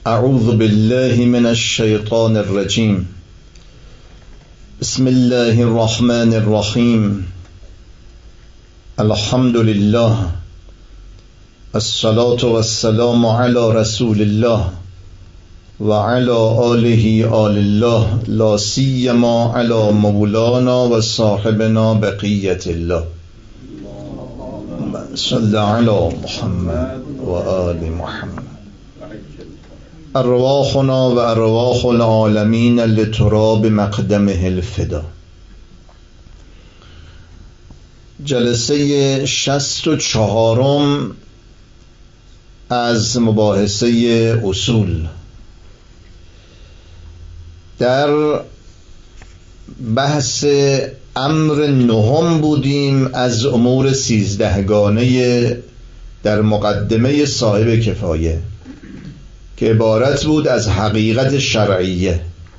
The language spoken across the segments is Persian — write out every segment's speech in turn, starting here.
اعوذ بالله من الشیطان الرجیم. بسم الله الرحمن الرحیم. الحمد لله، الصلاة والسلام علی رسول الله و علی آله آل الله، لا سیما علی مولانا و صاحبنا بقیت الله. صلی علی محمد و آل محمد. ارواحنا و ارواح العالمین لتراب مقدمه الفدا. جلسه 64 از مباحثه اصول. در بحث امر نهم بودیم از امور 13 گانه در مقدمه صاحب کفایه که عبارت بود از حقیقت شرعیه.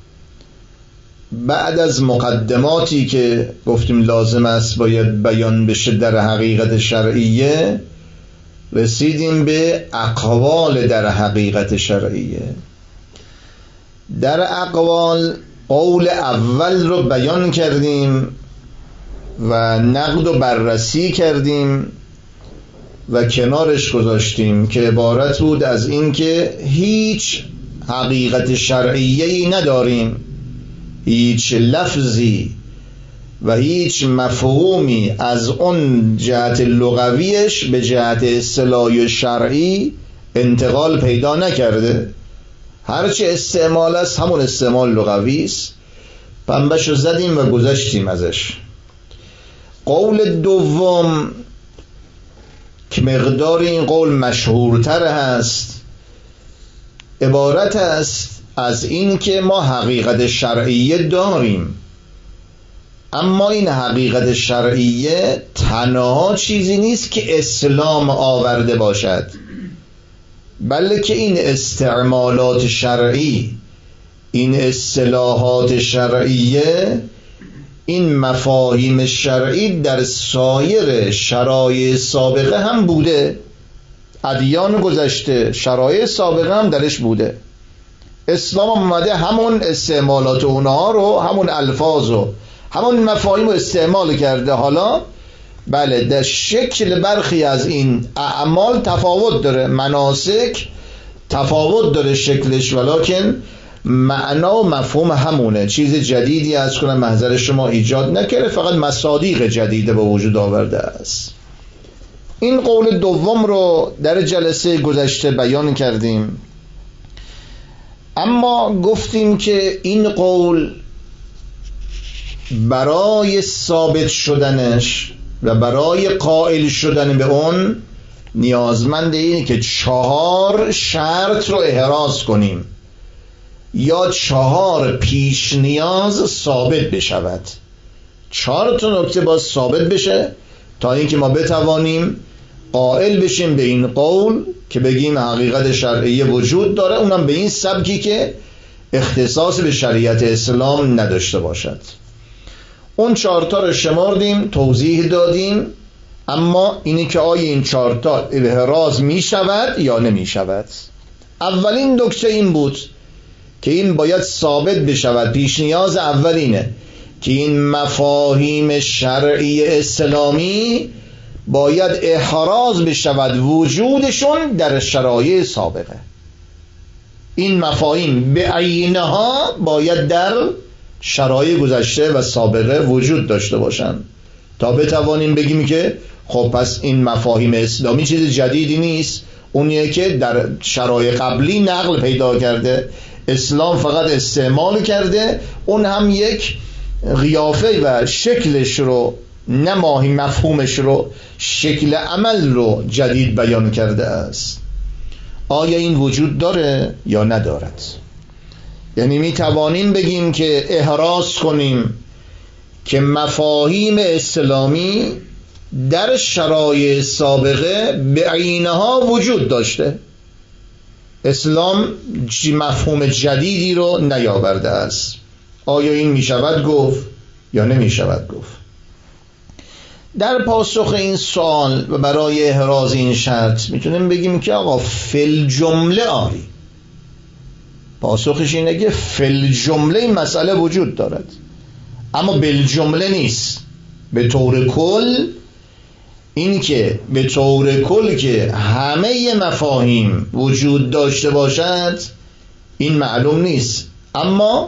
بعد از مقدماتی که گفتیم لازم است باید بیان بشه در حقیقت شرعیه، رسیدیم به اقوال در حقیقت شرعیه. در اقوال قول اول رو بیان کردیم و نقد و بررسی کردیم و کنارش گذاشتیم که عبارت بود از این که هیچ حقیقت شرعیه‌ای نداریم، هیچ لفظی و هیچ مفهومی از اون جهت لغویش به جهت اصطلاحی شرعی انتقال پیدا نکرده. هرچه استعمال است همون استعمال لغوی است. پنبهشو زدیم و گذشتیم ازش. قول دوم که مقدار این قول مشهورتر هست، عبارت است از این که ما حقیقت شرعیه داریم، اما این حقیقت شرعیه تنها چیزی نیست که اسلام آورده باشد، بلکه این استعمالات شرعی، این اصطلاحات شرعیه، این مفاهیم شرعی در سایر شرایع سابقه هم بوده. ادیان گذشته شرایع سابقه هم درش بوده. اسلام اومده همون استعمالات اونها رو، همون الفاظ رو، همون مفاهیم رو استعمال کرده. حالا بله در شکل برخی از این اعمال تفاوت داره، مناسک تفاوت داره شکلش، ولکن معنا و مفهوم همونه. چیز جدیدی از کنم محضر شما ایجاد نکرده، فقط مصادیق جدیده به وجود آورده است. این قول دوم رو در جلسه گذشته بیان کردیم، اما گفتیم که این قول برای ثابت شدنش و برای قائل شدن به اون نیازمند اینه که 4 شرط رو احراز کنیم یا 4 پیش نیاز ثابت بشود. 4 تا نکته باید ثابت بشه تا اینکه ما بتوانیم قائل بشیم به این قول که بگیم حقیقت شرعیه وجود داره، اونم به این سبکی که اختصاص به شریعت اسلام نداشته باشد. اون 4 تا رو شمردیم، توضیح دادیم، اما اینی که آیا این 4 تا احراز می شود یا نمی شود. اولین نکته این بود که این باید ثابت بشود. پیش نیاز اولینه که این مفاهیم شرعی اسلامی باید احراز بشود وجودشون در شرایع سابقه. این مفاهیم به عینها باید در شرایع گذشته و سابقه وجود داشته باشند تا بتوانیم بگیم که خب پس این مفاهیم اسلامی چیز جدیدی نیست، اونیه که در شرایع قبلی نقل پیدا کرده، اسلام فقط استعمال کرده، اون هم یک قیافه و شکلش رو، نماهی مفهومش رو، شکل عمل رو جدید بیان کرده است. آیا این وجود داره یا ندارد؟ یعنی می توانیم بگیم که احراز کنیم که مفاهیم اسلامی در شرایع سابقه به عینها وجود داشته، اسلام مفهوم جدیدی رو نیاورده است. آیا این می شود گفت یا نمی شود گفت؟ در پاسخ این سوال و برای احراز این شرط میتونیم بگیم که آقا فل جمله آری، پاسخش اینه که فل جمله این مسئله وجود دارد، اما بالجمله نیست. به طور کل این که به طور کل که همه مفاهیم وجود داشته باشد این معلوم نیست، اما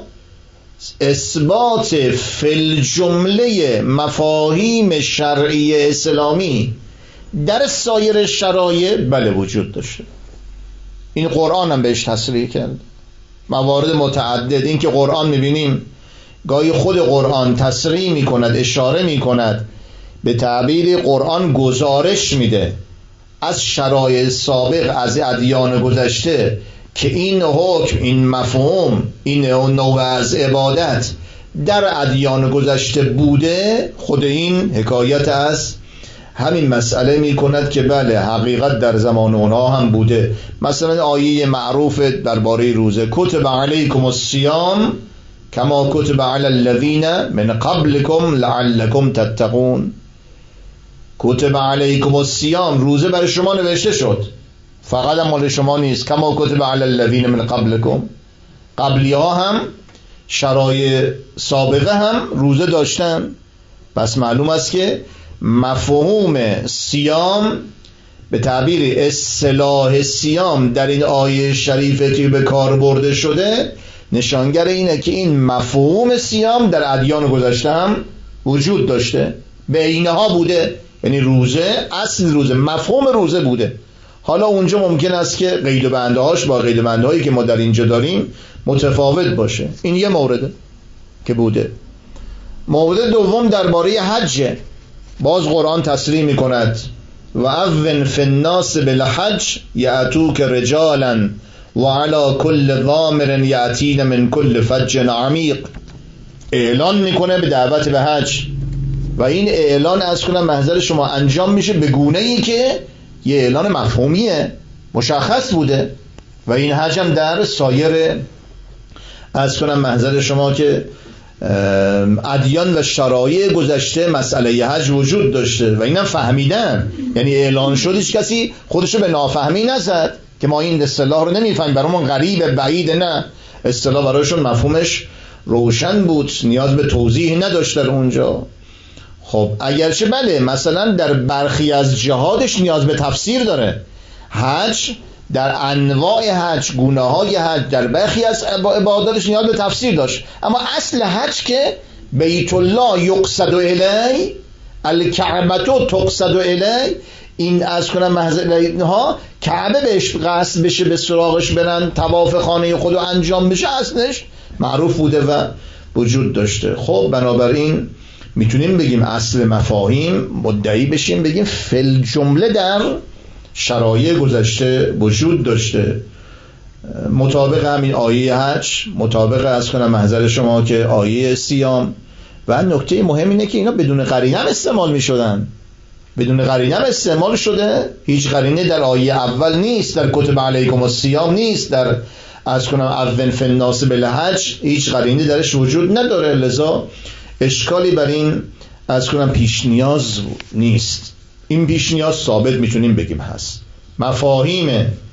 اثبات فل جمله مفاهیم شرعی اسلامی در سایر شرایع بله وجود داشته. این قرآن هم بهش تصریح کرد، موارد متعدد. این که قرآن میبینیم گاهی خود قرآن تصریح میکند، اشاره میکند، به تعبیر قرآن گزارش میده از شرایع سابق، از ادیان گذشته که این حکم، این مفهوم، این نوع از عبادت در ادیان گذشته بوده. خود این حکایت از همین مسئله می کند که بله حقیقت در زمان اونها هم بوده. مثلا آیه معروف درباره روزه، کتب علیکم الصیام کما کتب علی الذین من قبلکم لعلکم تتقون. کتب علیکم الصیام، روزه برای شما نوشته شد، فقط هم مال شما نیست. کما کتب علی الذین من قبلکم، قبلی ها هم شرایع سابقه هم روزه داشتن. پس معلوم است که مفهوم صیام به تعبیر اصطلاح صیام در این آیه شریفه که به کار برده شده نشانگر اینه که این مفهوم صیام در ادیان گذشته هم وجود داشته، به اینها بوده. یعنی روزه، اصل روزه، مفهوم روزه بوده. حالا اونجا ممکن است که قید و بندهاش با قید و بندهایی که ما در اینجا داریم متفاوت باشه. این یه مورده که بوده. مورد دوم درباره حج، باز قرآن تصریح می کند و اذن فی الناس بالحج یأتوک رجالا و علی کل ضامر یأتین من کل فج عمیق. اعلان میکنه به دعوت به حج و این اعلان از کنم محضر شما انجام میشه به گونه ای که یه اعلان مفهومیه، مشخص بوده. و این حج هم در سایر از کنم محضر شما که ادیان و شرایع گذشته مسئله حج وجود داشته و اینم فهمیدن. یعنی اعلان شد، هیچ کسی خودشو به نافهمی نزد که ما این اصطلاح رو نمیفهمیم، برامون غریبه، بعید. نه، اصطلاح برایشون مفهومش روشن بود، نیاز به توضیح نداشت در اونجا. خب اگرچه بله مثلا در برخی از جهادش نیاز به تفسیر داره، حج در انواع حج، گونه های حج، در برخی از عباداتش نیاز به تفسیر داشت. اما اصل حج که بیت الله یقصد الی، الکعبه تقصد الی، این از کنم محضر ها کعبه بهش قصد بشه، به سراغش برن، طواف خانه خودو انجام بشه، اصلش معروف بوده و وجود داشته. خب بنابراین میتونیم بگیم اصل مفاهیم مدعی بشیم بگیم فل جمله در شرایع گذشته وجود داشته، مطابق همین آیه حج، مطابق از کنم محضر شما که آیه صیام. و نکته مهم اینه که اینا بدون قرینه هم استعمال میشدن، بدون قرینه هم استعمال شده. هیچ قرینه در آیه اول نیست، در کتب علیکم الصیام نیست، در از کنم اذن فی الناس بالحج هیچ قرینه درش وجود نداره. لذا اشکالی بر این از کنم پیش نیاز نیست. این پیش نیاز ثابت میتونیم بگیم هست. مفاهیم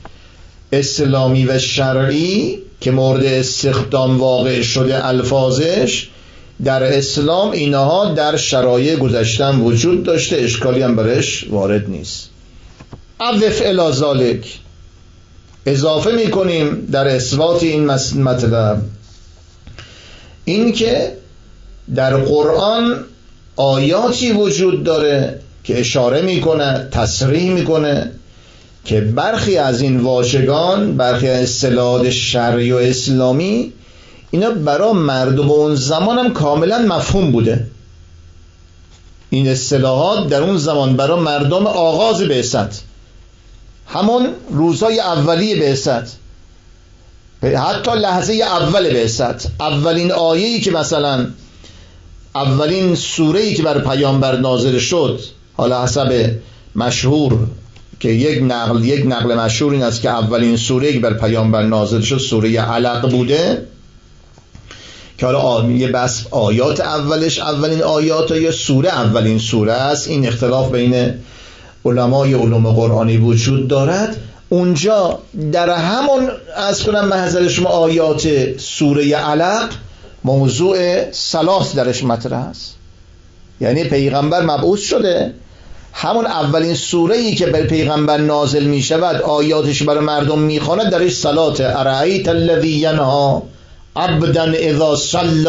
اسلامی و شرعی که مورد استخدام واقع شده الفاظش در اسلام، اینها در شرایع گذشتن وجود داشته، اشکالی هم برش وارد نیست. اضف الی ذلک، اضافه میکنیم در اثبات این مطلب این که در قرآن آیاتی وجود داره که اشاره میکنه، تصریح میکنه که برخی از این واژگان، برخی از اصطلاحات شرعی و اسلامی، اینا برای مردم اون زمان هم کاملا مفهوم بوده. این اصطلاحات در اون زمان برای مردم آغاز بعثت، همون روزهای اولیه بعثت، حتی لحظه اول بعثت، اولین آیه‌ای که مثلا اولین سوره‌ای که بر پیامبر نازل شد، حالا حسب مشهور که یک نقل مشهور این است که اولین سوره‌ای که بر پیامبر نازل شد سوره علق بوده، که حالا یه بس آیات اولش اولین آیات یا سوره اولین سوره است. این اختلاف بین علمای علوم قرآنی وجود دارد. اونجا در همون از کنم محضر شما آیات سوره علق موضوع صلات درش مطرح است. یعنی پیغمبر مبعوث شده، همون اولین سوره‌ای که بر پیغمبر نازل می شود آیاتش برای مردم می خواند درش صلات. ارایت الذی ینهی عبدا اذا صلی،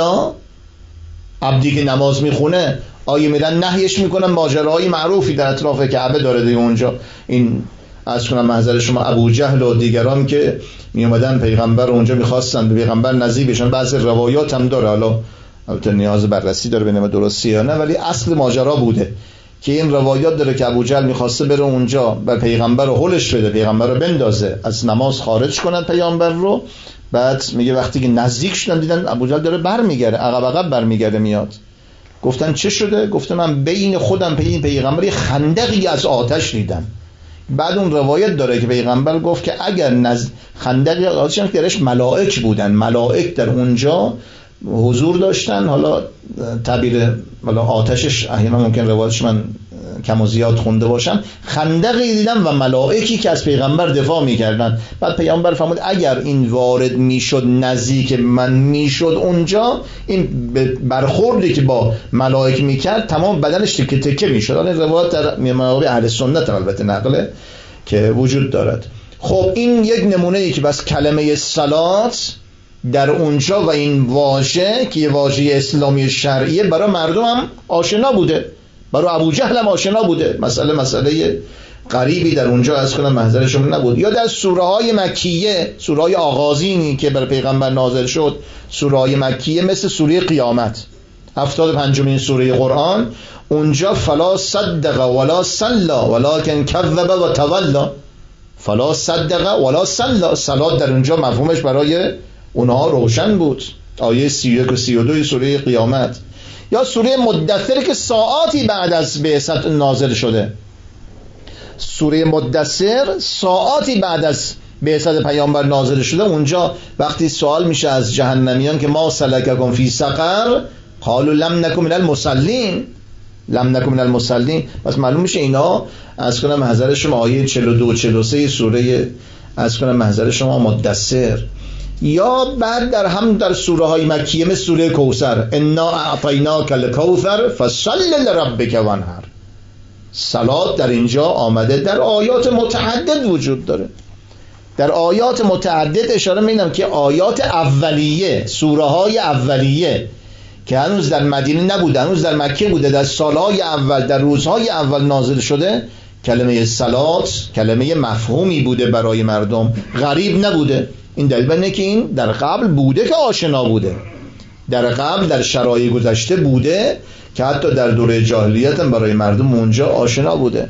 عبدی که نماز میخونه آیه میرن نهیش میکنن. ماجراهای معروفی در اطراف کعبه داره دیگه. اونجا این از کنم محضر شما ابو جهل و دیگران که می اومدن پیغمبر اونجا میخواستن به پیغمبر نزدیک بشن. بعضی روایات هم داره، حالا البته نیاز بررسی داره ببینیم درسته یا نه، ولی اصل ماجرا بوده که این روایات داره که ابو جهل میخواسته بره اونجا بر پیغمبر رو هلش بده، پیغمبر رو بندازه، از نماز خارج کنن پیغمبر رو. بعد میگه وقتی که نزدیک شدن دیدن ابو جهل داره برمیگره، عقب برمیگره میاد. گفتن چه شده؟ گفته من بین خودم پیغمبری خندقی از آتش دیدم. بعد اون روایت داره که پیغمبر گفت که اگر خندقی از آتش درش ملائک بودن، ملائک در اونجا حضور داشتن. حالا تعبیر حالا آتشش احیانا ممکن روایتش من کم و زیاد خونده باشم، خندقی دیدم و ملائکی که از پیغمبر دفاع میکردن. بعد پیغمبر فرمود اگر این وارد میشد نزدیک من میشد اونجا، این برخوردی که با ملائک میکرد تمام بدنش تکه تکه میشد. حالا روایت در منابع اهل سنت البته نقله که وجود دارد. خب این یک نمونه ای که بس کلمه صلات در اونجا و این واژه که یه واژه اسلامی شرعیه برای مردم هم آشنا بوده، برای ابو جهل هم آشنا بوده. مسئله غریبی در اونجا از کنم محضرشون نبود. یا در سوره های مکیه، سوره های آغازینی که بر پیغمبر نازل شد، سوره های مکیه مثل سوره قیامت 75مین سوره قرآن، اونجا فلا صدق ولا صلی ولکن کذب و تولی. فلا صدق ولا صلی، صلات در اونجا مفهومش برای اونها روشن بود. آیه 31 و 32 سوره قیامت. یا سوره مدثر که ساعاتی بعد از بعثت نازل شده. سوره مدثر ساعاتی بعد از بعثت پیامبر نازل شده. اونجا وقتی سوال میشه از جهنمیان که ما سلککم فی سقر قالوا لم نکن من المصلین، لم نکن من المصلین. پس معلوم میشه اینا از کنم محضر شما آیه 42 43 سوره از کنم محضر شما مدثر. یا بعد در سوره های مکیه مثل سوره کوثر انا اعطیناک الکوثر فصل لربک وانحر. صلات در اینجا آمده، در آیات متعدد وجود داره. در آیات متعدد اشاره می‌کنم که آیات اولیه، سوره های اولیه که هنوز در مدینه نبوده، هنوز در مکه بوده، در سالهای اول، در روزهای اول نازل شده، کلمه صلات کلمه مفهومی بوده برای مردم، غریب نبوده. این دلیل بر اینه که این در قبل بوده که آشنا بوده، در قبل در شرایط گذشته بوده که حتی در دوره جاهلیت هم برای مردم اونجا آشنا بوده.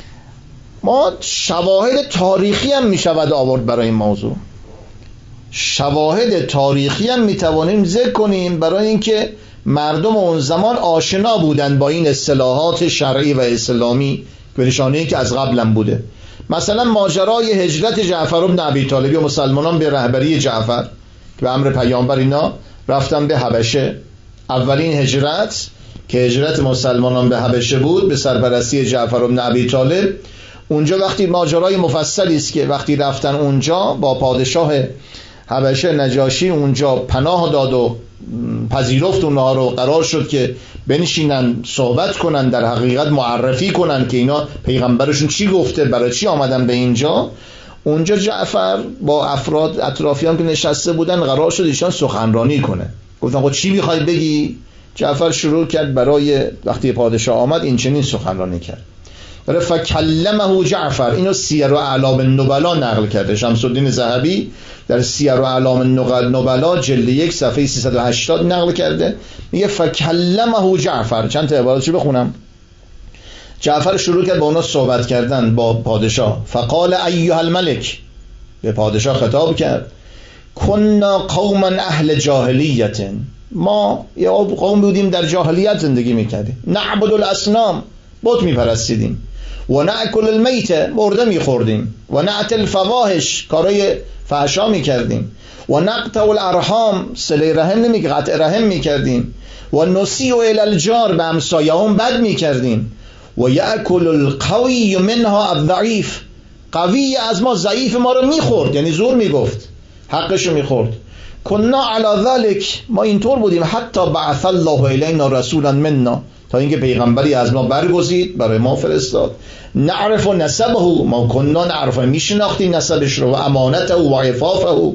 ما شواهد تاریخی هم می شود آورد برای این موضوع. شواهد تاریخی هم می توانیم ذکر کنیم برای اینکه مردم اون زمان آشنا بودند با این اصطلاحات شرعی و اسلامی به نشانه‌ای که از قبل هم بوده. مثلا ماجرای هجرت جعفر بن ابی طالب و مسلمانان به رهبری جعفر که به امر پیامبر اینا رفتن به حبشه. اولین هجرت که هجرت مسلمانان به حبشه بود به سرپرستی جعفر بن ابی طالب. اونجا وقتی ماجرای مفصلی است که وقتی رفتن اونجا با پادشاه حبشه نجاشی اونجا پناه داد و پذیرفت اونها رو، قرار شد که بنشینن صحبت کنن، در حقیقت معرفی کنن که اینا پیغمبرشون چی گفته، برای چی آمدن به اینجا. اونجا جعفر با افراد اطرافیان که نشسته بودن قرار شد ایشان سخنرانی کنه. گفتن خب چی میخوای بگی؟ جعفر شروع کرد برای وقتی پادشاه آمد این چنین سخنرانی کرد. برای فکلمه جعفر، اینو سیر و اعلام النبلا نقل کرده شمس الدین ذهبی در سیر و اعلام النبلا جلد 1 صفحه 380 نقل کرده. میگه فکلمه جعفر. چند تا عبارتشو بخونم. جعفر شروع کرد با اونا صحبت کردن با پادشاه. فقال ایها الملک، به پادشاه خطاب کرد، کنا قوما اهل جاهلیت، ما یه قوم بودیم در جاهلیت زندگی میکردیم، نعبد الاصنام، بت میپرستیدیم، و ناکل المیت، مرده میخوردیم، و نعت الفواحش، کارای فحشا میکردیم، و نقطع الارحام، صله رحم نمیگه قطع رحم میکردیم، و نسیء الی الجار، به همسایه‌مون بد میکردیم، و یاکل القوی منها الضعیف، قوی از ما ضعیف ما رو میخورد، یعنی زور میگفت، حقش رو میخورد. کنا علی ذلک، ما اینطور بودیم، حتی بعث الله الینا رسولا منا، تا اینکه پیغمبری از ما برگزید، برای ما فرستاد. نعرف نسبه، ما کنا نعرف، میشناختیم نسبش رو، و امانته و عفافه.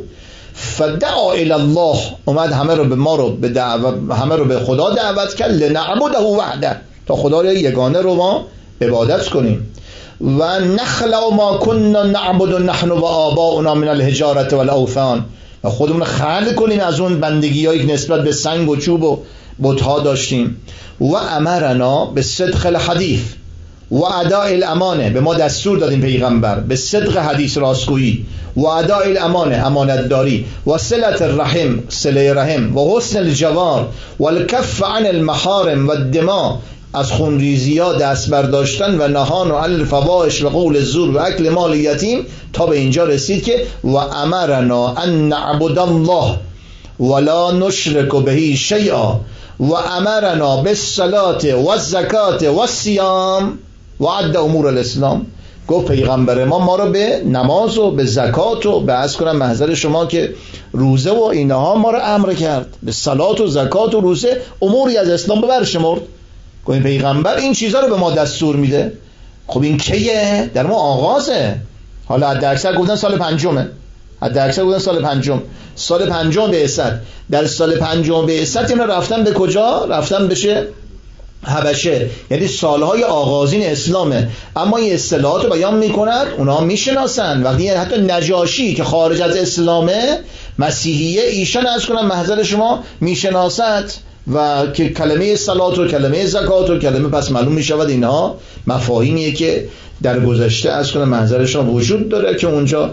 فدعا الی الله، اومد همه رو به ما رو به همه رو به خدا دعوت کرد. لنعبده وحده، تا خدا یگانه رو ما عبادت کنیم. و نخلع ما کنا نعبد نحن و آباؤنا من الحجارة والاوثان، و خودمون خلع کنیم از اون بندگی‌هایی که نسبت به سنگ و چوب و بت‌ها داشتیم. و امرنا به صدق الحدیث و اداء الامانه، به ما دستور دادیم پیغمبر به صدق حدیث، راستگویی، و اداء الامانه، امانتداری، و صلة الرحم، صله رحم، و حسن الجوار، و الکف عن المحارم و الدماء، از خونریزی‌ها دست برداشتن، و نهان و عن الفواحش و قول الزور و اکل مال یتیم، تا به اینجا رسید که و امرنا ان نعبد الله ولا نشرک به شیئا و امرنا بالصلاة و الزکات و الصیام و عد امور الاسلام. گفت پیغمبر ما رو به نماز و به زکات و به عرض کنم محضر شما که روزه و اینها ما رو امر کرد، به صلات و زکات و روزه، اموری از اسلام به برشمرد. گفت پیغمبر این چیزها رو به ما دستور میده. خب این کیه؟ در ما آغازه. حالا حد اکثر گفتن سال پنجمه، حد اکثر گفتن سال پنجم، سال پنجم بعثت. در سال پنجم بعثت اینا رفتن به کجا؟ رفتن بشه حبشه، یعنی سالهای آغازین اسلامه. اما این اصطلاحات رو بیان میکنن، اونا میشناسن. وقتی حتی نجاشی که خارج از اسلامه، مسیحیه، ایشان از کنن محضر شما میشناسد و که کلمه صلات و کلمه زکات و کلمه، پس معلوم میشود اینها مفاهیمیه که در گذشته از کنن محضر شما وجود داره، که اونجا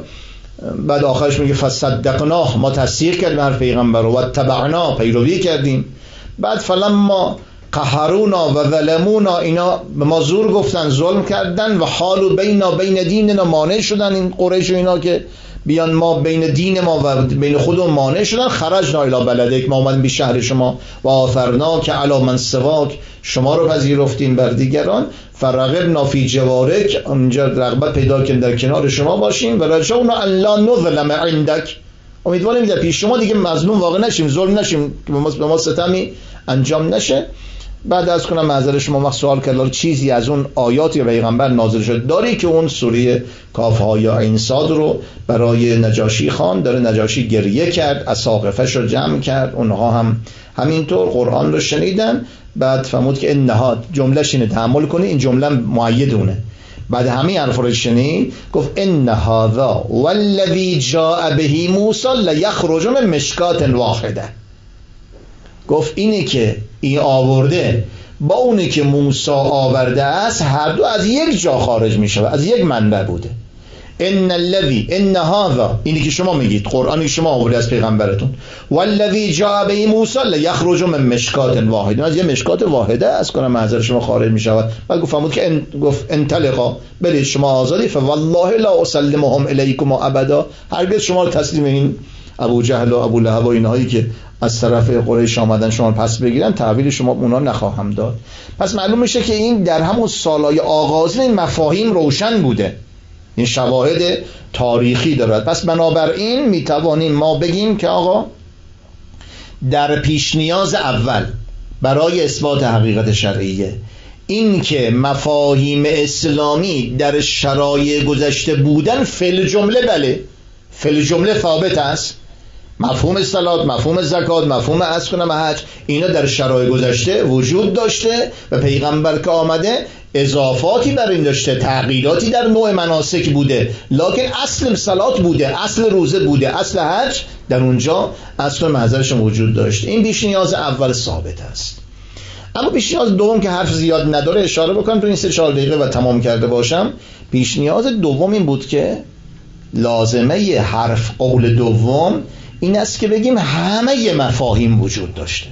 بعد آخرش میگه فصدقناه، ما تصدیق کردیم هر پیغمبر و تبعنا، پیروی کردیم. بعد فلما قهرونا و ظلمونا، اینا به ما زور گفتن، ظلم کردن، و حالو بینا بین دیننا، مانع شدن این قریش و اینا که بیان ما بین دین ما و بین خودمون مانع شدن. خرجنا الی بلدک، ما اومدیم به شهر شما، و آثرنا که علی من سواک، شما رو پذیرفتیم بر دیگران. فرغبنا فی جوارک، اونجا رغبت پیدا کردیم در کنار شما باشیم. و رجونا ان لا نظلم عندک، امیدواریم در پیش شما دیگه مظلوم واقع نشیم، ظلم نشیم، که به ما ستمی انجام نشه. بعد از کنم معذر شما وقت سوال کرد چیزی از اون آیاتی پیغمبر نازل شد داری که اون سوره کاف ها یا عین صاد رو برای نجاشی خان، داره نجاشی گریه کرد، اساقفش رو جمع کرد، اونها هم همینطور قرآن رو شنیدن. بعد فرمود که این نهاد، جملهش اینه، تحمل کنی، این جمله مؤیدونه. بعد همین حرف رو شنید گفت ان هذا والذی جاء به موسی لیخرج من مشکات واحده. گفت اینی که این آورده با اونی که موسی آورده است، هر دو از یک جا خارج می شود، از یک منبع بوده. ان الذی ان هذا، اینی که شما میگید، قرآنی که شما آورده از پیغمبرتون، والذی جاء به موسی لیخرج من مشکات واحده، از یک مشکات واحده از کنم محضر شما خارج می شود. بعد گفت فرمود که گفت انطلقا، برید شما آزادی، فوالله لا اسلمهم الیکم ابدا، هرگز شما رو تسلیم این ابو جهل و ابو لهب و اینهایی که از طرف قریش آمدن شما پس بگیرن، تحویل شما اونا نخواهم داد. پس معلوم میشه که این در همون سالهای آغازین این مفاهیم روشن بوده، این شواهد تاریخی دارد. پس بنابراین میتوانیم ما بگیم که آقا در پیش نیاز اول برای اثبات حقیقت شرعیه این که مفاهیم اسلامی در شرایع گذشته بودن فل جمله، بله فل جمله ثابت است. مفهوم صلات، مفهوم زکات، مفهوم حج، اینا در شرایع گذشته وجود داشته و پیغمبر که آمده اضافاتی بر این داشته، تغییراتی در نوع مناسک بوده، لکن اصل صلات بوده، اصل روزه بوده، اصل حج در اونجا اصل محضرشون وجود داشته. این پیش نیاز اول ثابت است. اما پیش نیاز دوم که حرف زیاد نداره اشاره بکنم تو این 3-4 دقیقه و تمام کرده باشم. پیش نیاز دوم این بود که لازمه حرف قول دوم این است که بگیم همه مفاهیم وجود داشته،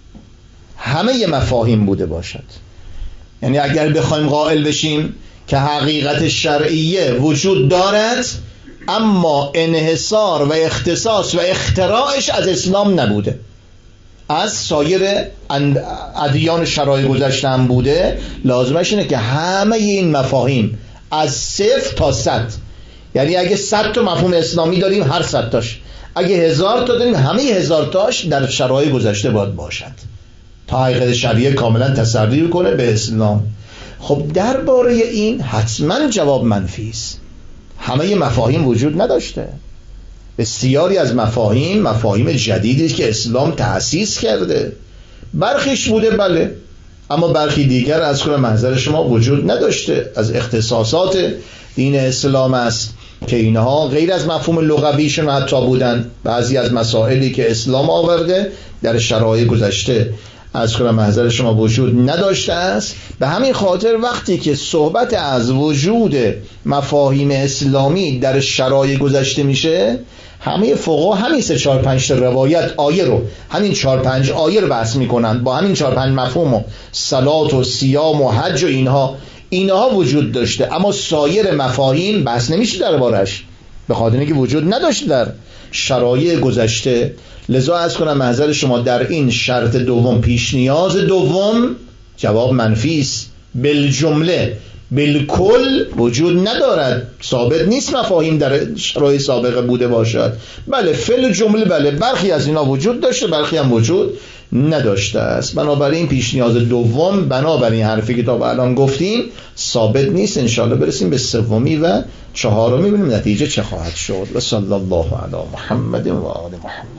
همه مفاهیم بوده باشد. یعنی اگر بخوایم قائل بشیم که حقیقت شرعیه وجود دارد اما انحصار و اختصاص و اختراعش از اسلام نبوده، از سایر ادیان شرایع گذشته هم بوده، لازمش اینه که همه این مفاهیم از 0 تا 100 یعنی اگه 100 تا مفهوم اسلامی داریم، هر 100 تاش، اگه 1000 تا داریم، همه 1000 تاش در شرایط گذشته باید باشد تا حقیقت شریعه کاملا تسری کنه به اسلام. خب درباره این حتما جواب منفی است. همه مفاهیم وجود نداشته. بسیاری از مفاهیم جدیدی که اسلام تأسیس کرده، برخیش بوده بله، اما برخی دیگر از کنم محضر شما وجود نداشته. از اختصاصات دین اسلام است که اینها غیر از مفهوم لغویشون حتی بودن. بعضی از مسائلی که اسلام آورده در شرایط گذشته از کنم محضر شما وجود نداشته است. به همین خاطر وقتی که صحبت از وجود مفاهیم اسلامی در شرایط گذشته میشه، همه فقها همین 3-4-5 روایت آیه رو، همین 4-5 آیه رو بحث میکنن، با همین 4-5 مفهوم و صلات و صیام و حج و اینها وجود داشته، اما سایر مفاهیم بحث نمیشه دربارش، به خاطر اینکه وجود نداشته در شرایط گذشته. لذا از کنم محضر شما در این شرط دوم، پیش نیاز دوم، جواب منفی است. بالجمله بالکل وجود ندارد، ثابت نیست مفاهیم در شرایط سابقه بوده باشد. بله فل جمله بله، برخی از اینا وجود داشته، برخی هم وجود نداشته است. بنابراین پیش نیاز دوم، بنابراین حرفی که تا الان گفتیم ثابت نیست. انشاءالله برسیم به سومی و چهارمی، ببینیم نتیجه چه خواهد شد. و صلی الله علی محمد و آل محمد.